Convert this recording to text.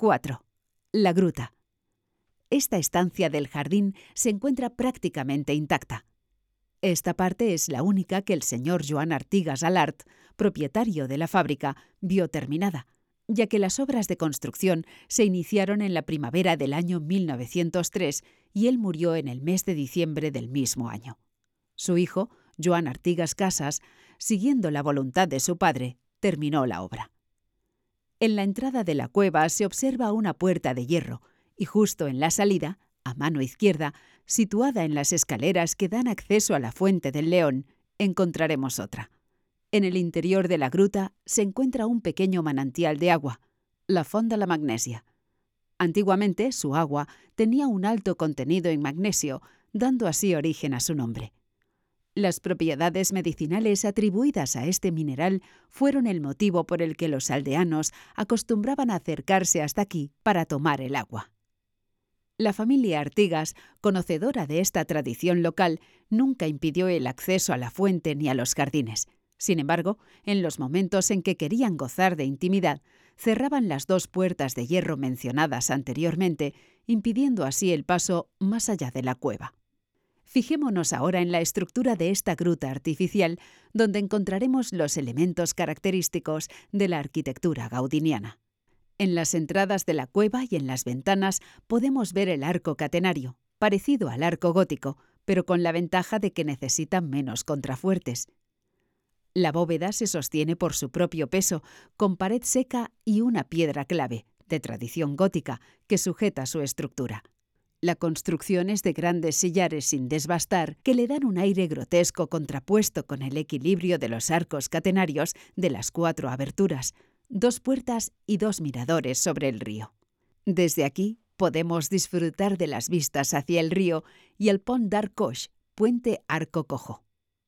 4. La gruta. Esta estancia del jardín se encuentra prácticamente intacta. Esta parte es la única que el señor Joan Artigas Alart, propietario de la fábrica, vio terminada, ya que las obras de construcción se iniciaron en la primavera del año 1903 y él murió en el mes de diciembre del mismo año. Su hijo, Joan Artigas Casas, siguiendo la voluntad de su padre, terminó la obra. En la entrada de la cueva se observa una puerta de hierro y justo en la salida, a mano izquierda, situada en las escaleras que dan acceso a la Fuente del León, encontraremos otra. En el interior de la gruta se encuentra un pequeño manantial de agua, la Font de la Magnesia. Antiguamente, su agua tenía un alto contenido en magnesio, dando así origen a su nombre. Las propiedades medicinales atribuidas a este mineral fueron el motivo por el que los aldeanos acostumbraban a acercarse hasta aquí para tomar el agua. La familia Artigas, conocedora de esta tradición local, nunca impidió el acceso a la fuente ni a los jardines. Sin embargo, en los momentos en que querían gozar de intimidad, cerraban las 2 puertas de hierro mencionadas anteriormente, impidiendo así el paso más allá de la cueva. Fijémonos ahora en la estructura de esta gruta artificial, donde encontraremos los elementos característicos de la arquitectura gaudiniana. En las entradas de la cueva y en las ventanas podemos ver el arco catenario, parecido al arco gótico, pero con la ventaja de que necesita menos contrafuertes. La bóveda se sostiene por su propio peso, con pared seca y una piedra clave, de tradición gótica, que sujeta su estructura. La construcción es de grandes sillares sin desbastar que le dan un aire grotesco contrapuesto con el equilibrio de los arcos catenarios de las 4 aberturas, 2 puertas y 2 miradores sobre el río. Desde aquí podemos disfrutar de las vistas hacia el río y el Pont d'Arc Coix, puente arco cojo.